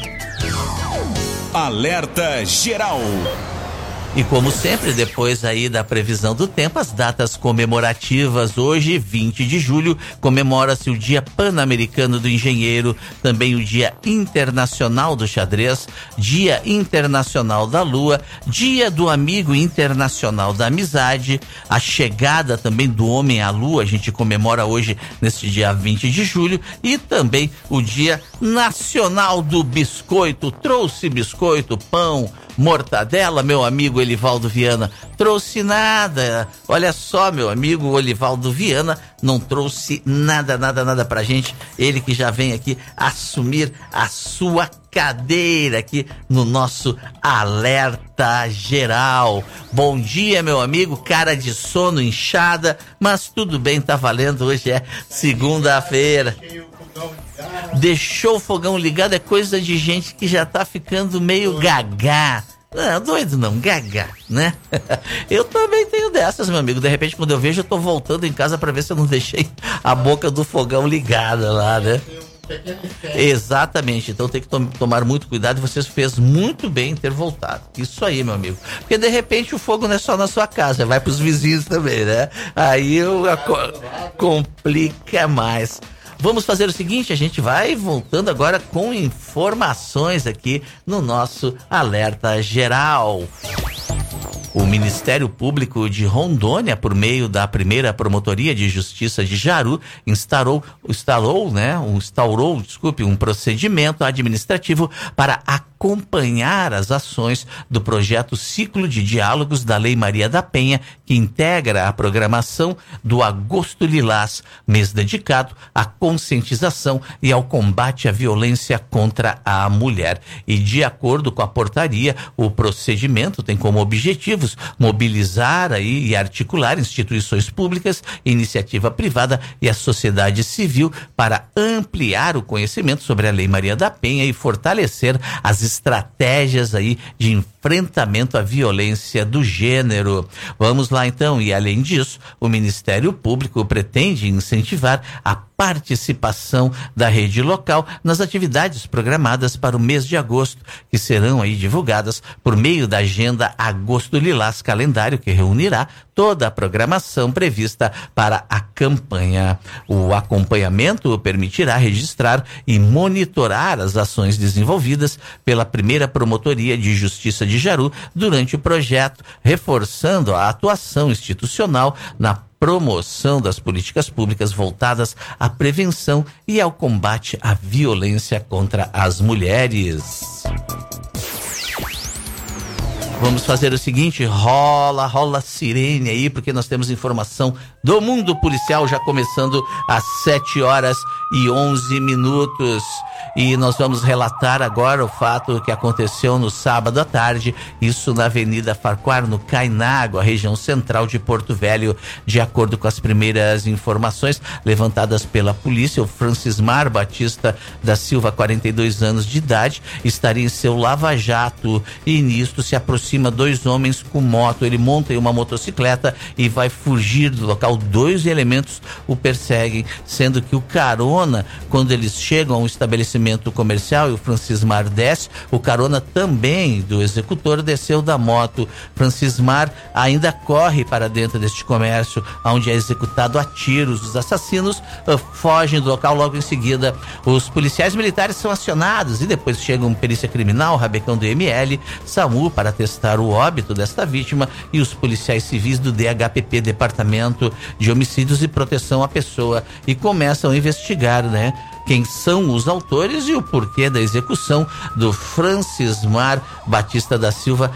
I: Alerta geral.
A: E como sempre, depois aí da previsão do tempo, as datas comemorativas. Hoje, 20 de julho, comemora-se o Dia Pan-Americano do Engenheiro, também o Dia Internacional do Xadrez, Dia Internacional da Lua, Dia do Amigo Internacional da Amizade, a chegada também do homem à Lua, a gente comemora hoje neste dia 20 de julho, e também o Dia Nacional do Biscoito. Trouxe biscoito, pão, mortadela, meu amigo Elivaldo Viana? Trouxe nada. Olha só, meu amigo Elivaldo Viana não trouxe nada pra gente. Ele que já vem aqui assumir a sua cadeira aqui no nosso Alerta Geral. Bom dia, meu amigo, cara de sono, inchada, mas tudo bem, tá valendo. Hoje é segunda-feira. Deixou o fogão ligado, é coisa de gente que já tá ficando meio gagá. Não, doido não, gaga, né? Eu também tenho dessas, meu amigo. De repente, quando eu vejo, eu tô voltando em casa pra ver se eu não deixei a boca do fogão ligada lá, né? Exatamente, então tem que tomar muito cuidado. Você fez muito bem em ter voltado. Isso aí, meu amigo. Porque de repente o fogo não é só na sua casa, vai pros vizinhos também, né? Aí complica mais. Vamos fazer o seguinte, a gente vai voltando agora com informações aqui no nosso Alerta Geral. O Ministério Público de Rondônia, por meio da primeira Promotoria de Justiça de Jaru, instaurou um procedimento administrativo para acompanhar as ações do projeto Ciclo de Diálogos da Lei Maria da Penha, que integra a programação do Agosto Lilás, mês dedicado à conscientização e ao combate à violência contra a mulher. E de acordo com a portaria, o procedimento tem como objetivos mobilizar e articular instituições públicas, iniciativa privada e a sociedade civil para ampliar o conhecimento sobre a Lei Maria da Penha e fortalecer as estratégias de enfrentamento à violência do gênero. Vamos lá então, e além disso, o Ministério Público pretende incentivar a participação da rede local nas atividades programadas para o mês de agosto, que serão divulgadas por meio da agenda Agosto Lilás, calendário que reunirá toda a programação prevista para a campanha. O acompanhamento permitirá registrar e monitorar as ações desenvolvidas pela primeira Promotoria de Justiça de Jaru durante o projeto, reforçando a atuação institucional na promoção das políticas públicas voltadas à prevenção e ao combate à violência contra as mulheres. Vamos fazer o seguinte, rola sirene aí, porque nós temos informação do mundo policial já começando às 7h11. E nós vamos relatar agora o fato que aconteceu no sábado à tarde, isso na Avenida Farquhar, no Cainágua, região central de Porto Velho. De acordo com as primeiras informações levantadas pela polícia, o Francismar Batista da Silva, 42 anos de idade, estaria em seu lava-jato e nisto se aproxima dois homens com moto. Ele monta em uma motocicleta e vai fugir do local. 2 elementos o perseguem, sendo que o carona, quando eles chegam a um estabelecimento comercial e o Francismar desce, o carona também do executor desceu da moto. Francismar ainda corre para dentro deste comércio, onde é executado a tiros. Os assassinos fogem do local. Logo em seguida, os policiais militares são acionados e depois chega um perícia criminal, rabecão do ML, SAMU, para testar o óbito desta vítima, e os policiais civis do DHPP, Departamento de Homicídios e Proteção à Pessoa, e começam a investigar, né, quem são os autores e o porquê da execução do Francismar Batista da Silva,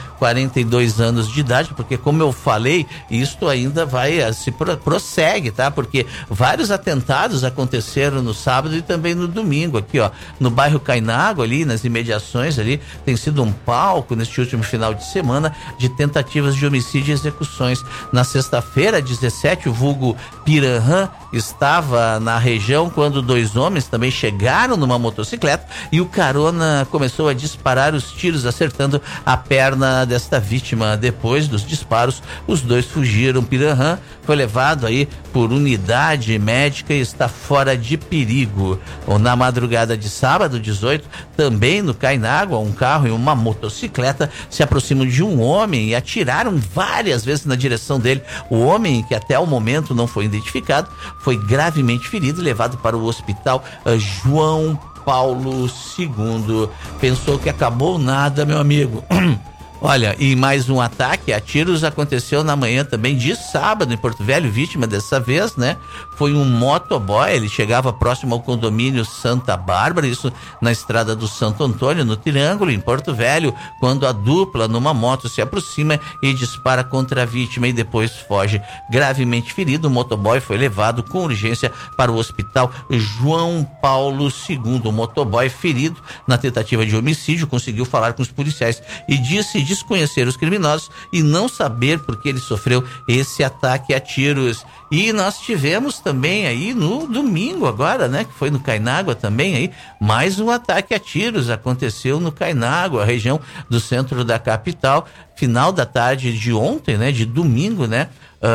A: 42 anos de idade, porque, como eu falei, isto ainda prossegue, tá? Porque vários atentados aconteceram no sábado e também no domingo, aqui, ó, no bairro Cainágua, ali nas imediações ali, tem sido um palco neste último final de semana de tentativas de homicídio e execuções. Na sexta-feira, 17, o vulgo Piranhã estava na região quando 2 homens também chegaram numa motocicleta e o carona começou a disparar os tiros, acertando a perna desta vítima. Depois dos disparos, os 2 fugiram. Piranhã foi levado aí por unidade médica e está fora de perigo. Na madrugada de sábado, 18, também no Cainágua, um carro e uma motocicleta se aproximam de um homem e atiraram várias vezes na direção dele. O homem, que até o momento não foi identificado, foi gravemente ferido e levado para o hospital João Paulo II. Pensou que acabou nada, meu amigo. Olha, e mais um ataque a tiros aconteceu na manhã também de sábado em Porto Velho. Vítima dessa vez, né, foi um motoboy. Ele chegava próximo ao condomínio Santa Bárbara, isso na estrada do Santo Antônio, no Triângulo, em Porto Velho, quando a dupla numa moto se aproxima e dispara contra a vítima e depois foge. Gravemente ferido, o motoboy foi levado com urgência para o hospital João Paulo II. O motoboy, ferido na tentativa de homicídio, conseguiu falar com os policiais e disse desconhecer os criminosos e não saber por que ele sofreu esse ataque a tiros. E nós tivemos também aí no domingo agora, né, que foi no Cainágua também aí, mais um ataque a tiros aconteceu no Cainágua, região do centro da capital, final da tarde de ontem, né, de domingo, né,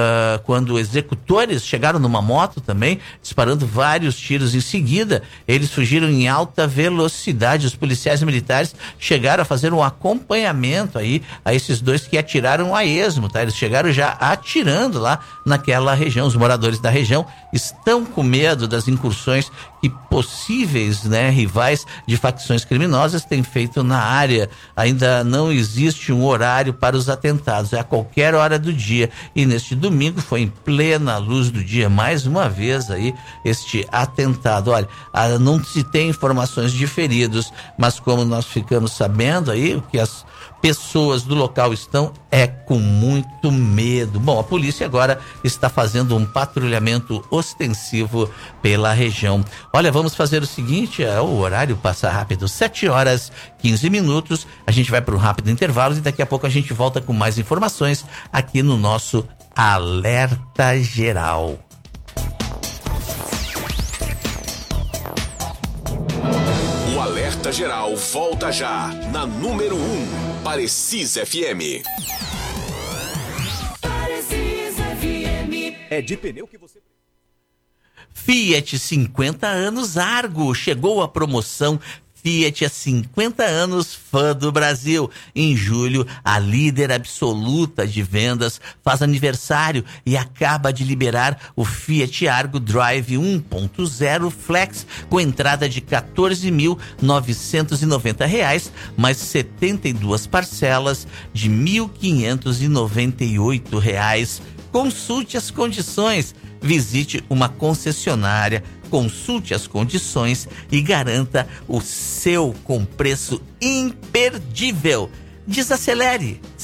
A: quando executores chegaram numa moto também, disparando vários tiros. Em seguida, eles fugiram em alta velocidade. Os policiais militares chegaram a fazer um acompanhamento aí a esses 2 que atiraram a esmo, tá? Eles chegaram já atirando lá naquela região. Os moradores da região estão com medo das incursões que possíveis, né, rivais de facções criminosas têm feito na área. Ainda não existe um horário para os atentados, é a qualquer hora do dia, e neste domingo foi em plena luz do dia, mais uma vez aí este atentado. Olha, não se tem informações de feridos, mas como nós ficamos sabendo aí, o que as pessoas do local estão com muito medo. Bom, a polícia agora está fazendo um patrulhamento ostensivo pela região. Olha, vamos fazer o seguinte, o horário passa rápido, 7h15, a gente vai para um rápido intervalo e daqui a pouco a gente volta com mais informações aqui no nosso Alerta Geral.
M: O Alerta Geral volta já na número 1, Parecis FM.
O: Parecis FM.
K: É de pneu que você...
A: Fiat 50 anos Argo, chegou a promoção Fiat há 50 anos, fã do Brasil. Em julho, a líder absoluta de vendas faz aniversário e acaba de liberar o Fiat Argo Drive 1.0 Flex com entrada de R$ 14.990, mais 72 parcelas de R$ 1.598. Consulte as condições. Visite uma concessionária, consulte as condições e garanta o seu com preço imperdível. Desacelere